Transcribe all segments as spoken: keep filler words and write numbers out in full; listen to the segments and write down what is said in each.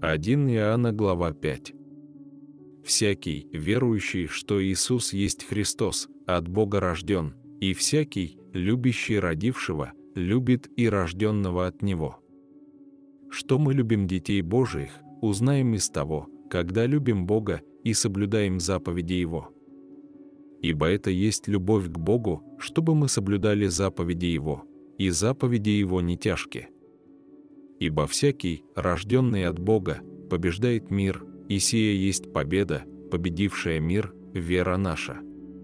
первое Иоанна, глава пять. «Всякий, верующий, что Иисус есть Христос, от Бога рожден, и всякий, любящий родившего, любит и рожденного от Него». Что мы любим детей Божиих, узнаем из того, когда любим Бога и соблюдаем заповеди Его. Ибо это есть любовь к Богу, чтобы мы соблюдали заповеди Его, и заповеди Его не тяжки. Ибо всякий, рожденный от Бога, побеждает мир, и сия есть победа, победившая мир, вера наша.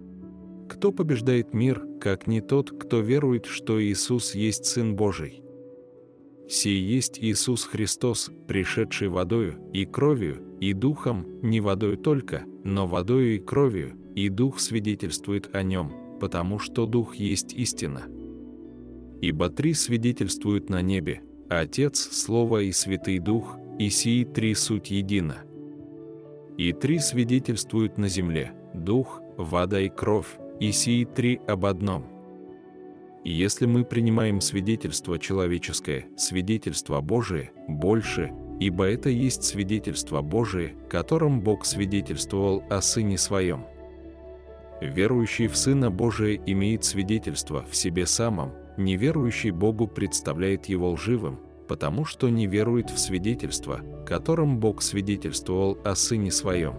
Кто побеждает мир, как не тот, кто верует, что Иисус есть Сын Божий? Сей есть Иисус Христос, пришедший водою и кровью, и духом, не водою только, но водою и кровью, и дух свидетельствует о нем, потому что дух есть истина. Ибо три свидетельствуют на небе: Отец, Слово и Святый Дух, и сии три суть едино. И три свидетельствуют на земле: Дух, вода и кровь, и сии три об одном. И если мы принимаем свидетельство человеческое, свидетельство Божие, больше, ибо это есть свидетельство Божие, которым Бог свидетельствовал о Сыне Своем. Верующий в Сына Божия имеет свидетельство в себе самом, неверующий Богу представляет его лживым, потому что не верует в свидетельство, которым Бог свидетельствовал о Сыне Своем.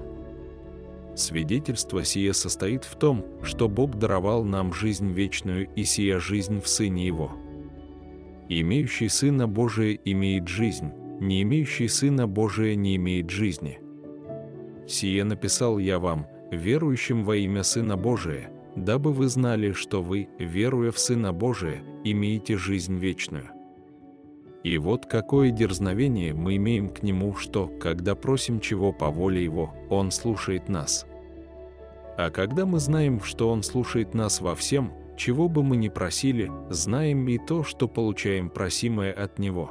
Свидетельство сие состоит в том, что Бог даровал нам жизнь вечную, и сия жизнь в Сыне Его. Имеющий Сына Божия имеет жизнь, не имеющий Сына Божия не имеет жизни. Сие написал я вам, верующим во имя Сына Божия, дабы вы знали, что вы, веруя в Сына Божия, имеете жизнь вечную. И вот какое дерзновение мы имеем к Нему, что, когда просим чего по воле Его, Он слушает нас. А когда мы знаем, что Он слушает нас во всем, чего бы мы ни просили, знаем и то, что получаем просимое от Него.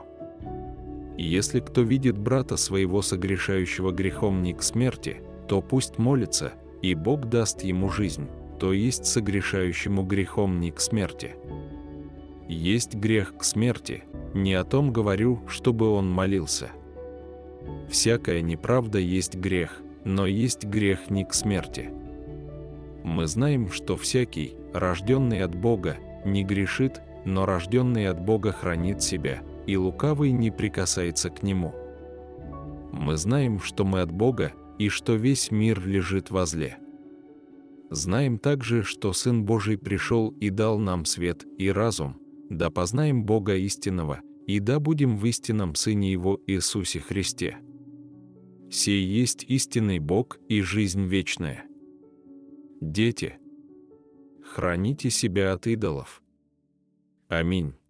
И если кто видит брата своего согрешающего грехом не к смерти, то пусть молится, и Бог даст ему жизнь, то есть согрешающему грехом не к смерти. Есть грех к смерти, не о том говорю, чтобы он молился. Всякая неправда есть грех, но есть грех не к смерти. Мы знаем, что всякий, рожденный от Бога, не грешит, но рожденный от Бога хранит себя, и лукавый не прикасается к нему. Мы знаем, что мы от Бога, и что весь мир лежит во зле. Знаем также, что Сын Божий пришел и дал нам свет и разум, да познаем Бога истинного, и да будем в истинном Сыне Его Иисусе Христе. Сей есть истинный Бог и жизнь вечная. Дети, храните себя от идолов. Аминь.